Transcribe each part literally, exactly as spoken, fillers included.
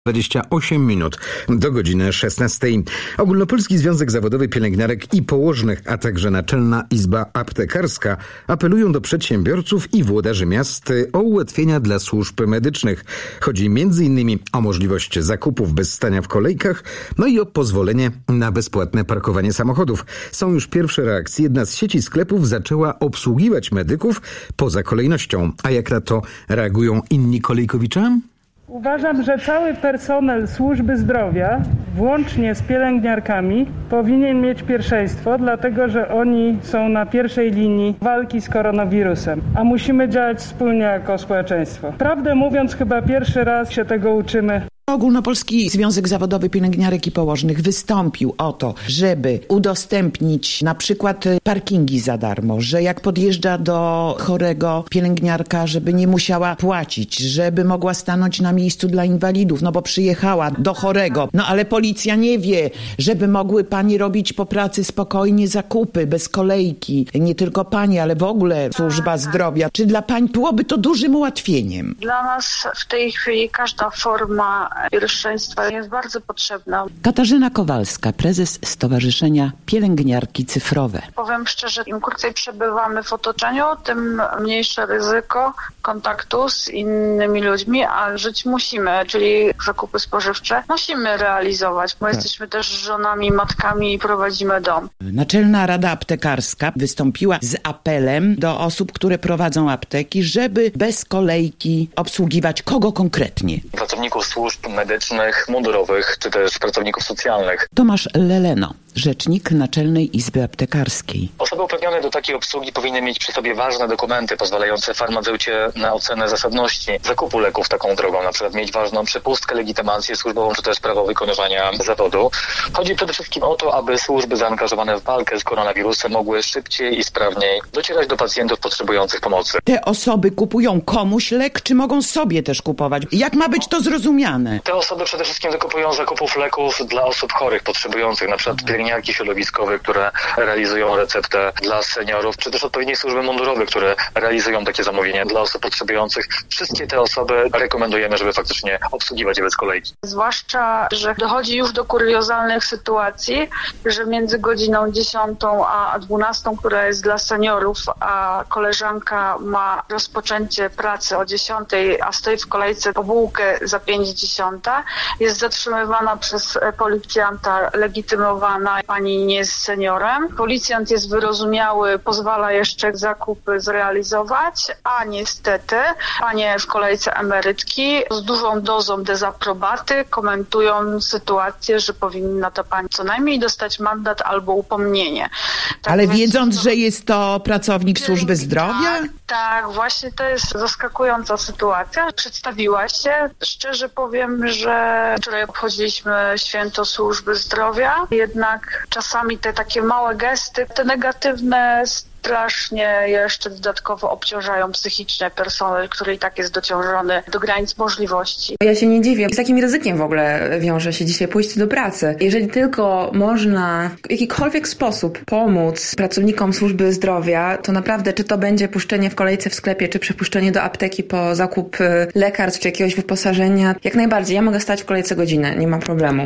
dwadzieścia osiem minut do godziny szesnastej. Ogólnopolski Związek Zawodowy Pielęgniarek i Położnych, a także Naczelna Izba Aptekarska apelują do przedsiębiorców i włodarzy miast o ułatwienia dla służb medycznych. Chodzi między innymi o możliwość zakupów bez stania w kolejkach, no i o pozwolenie na bezpłatne parkowanie samochodów. Są już pierwsze reakcje. Jedna z sieci sklepów zaczęła obsługiwać medyków poza kolejnością. A jak na to reagują inni kolejkowicze? Uważam, że cały personel służby zdrowia, włącznie z pielęgniarkami, powinien mieć pierwszeństwo, dlatego że oni są na pierwszej linii walki z koronawirusem, a musimy działać wspólnie jako społeczeństwo. Prawdę mówiąc, chyba pierwszy raz się tego uczymy. Ogólnopolski Związek Zawodowy Pielęgniarek i Położnych wystąpił o to, żeby udostępnić na przykład parkingi za darmo, że jak podjeżdża do chorego pielęgniarka, żeby nie musiała płacić, żeby mogła stanąć na miejscu dla inwalidów, no bo przyjechała do chorego. No ale policja nie wie, żeby mogły panie robić po pracy spokojnie zakupy, bez kolejki. Nie tylko panie, ale w ogóle służba zdrowia. Czy dla pań byłoby to dużym ułatwieniem? Dla nas w tej chwili każda forma pierwszeństwa jest bardzo potrzebna. Katarzyna Kowalska, prezes Stowarzyszenia Pielęgniarki Cyfrowe. Powiem szczerze, im krócej przebywamy w otoczeniu, tym mniejsze ryzyko kontaktu z innymi ludźmi, a żyć musimy, czyli zakupy spożywcze musimy realizować, bo tak. Jesteśmy też żonami, matkami i prowadzimy dom. Naczelna Rada Aptekarska wystąpiła z apelem do osób, które prowadzą apteki, żeby bez kolejki obsługiwać kogo konkretnie? Pracowników służb medycznych, mundurowych, czy też pracowników socjalnych. Tomasz Leleno, rzecznik Naczelnej Izby Aptekarskiej. Osoby uprawnione do takiej obsługi powinny mieć przy sobie ważne dokumenty pozwalające farmaceucie na ocenę zasadności zakupu leków taką drogą, na przykład mieć ważną przepustkę, legitymację służbową, czy też prawo wykonywania zawodu. Chodzi przede wszystkim o to, aby służby zaangażowane w walkę z koronawirusem mogły szybciej i sprawniej docierać do pacjentów potrzebujących pomocy. Te osoby kupują komuś lek, czy mogą sobie też kupować? Jak ma być to zrozumiane? Te osoby przede wszystkim wykupują zakupów leków dla osób chorych, potrzebujących, na przykład pielęgniarki środowiskowe, które realizują receptę dla seniorów, czy też odpowiednie służby mundurowe, które realizują takie zamówienia dla osób potrzebujących. Wszystkie te osoby rekomendujemy, żeby faktycznie obsługiwać je bez kolejki. Zwłaszcza, że dochodzi już do kuriozalnych sytuacji, że między godziną dziesiątą a dwunastą, która jest dla seniorów, a koleżanka ma rozpoczęcie pracy o dziesiątej, a stoi w kolejce po bułkę za pięć dziesiąta, jest zatrzymywana przez policjanta, legitymowana, pani nie jest seniorem. Policjant jest wyrozumiały, pozwala jeszcze zakupy zrealizować, a niestety panie w kolejce emerytki z dużą dozą dezaprobaty komentują sytuację, że powinna ta pani co najmniej dostać mandat albo upomnienie. Tak. Ale więc, wiedząc, no, że jest to pracownik służby zdrowia? Tak, tak, właśnie to jest zaskakująca sytuacja. Przedstawiła się. Szczerze powiem, że wczoraj obchodziliśmy święto służby zdrowia, jednak czasami te takie małe gesty, te negatywne strasznie jeszcze dodatkowo obciążają psychicznie personel, który i tak jest dociążony do granic możliwości. Ja się nie dziwię. Z takim ryzykiem w ogóle wiąże się dzisiaj pójście do pracy. Jeżeli tylko można w jakikolwiek sposób pomóc pracownikom służby zdrowia, to naprawdę czy to będzie puszczenie w kolejce w sklepie, czy przepuszczenie do apteki po zakup lekarstw, czy jakiegoś wyposażenia, jak najbardziej. Ja mogę stać w kolejce godzinę, nie ma problemu.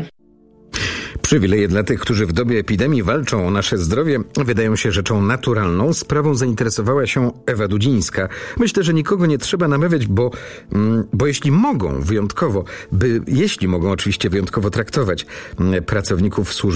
Przywileje dla tych, którzy w dobie epidemii walczą o nasze zdrowie, wydają się rzeczą naturalną. Sprawą zainteresowała się Ewa Dudzińska. Myślę, że nikogo nie trzeba namawiać, bo, bo jeśli mogą wyjątkowo, by, jeśli mogą oczywiście wyjątkowo traktować pracowników służby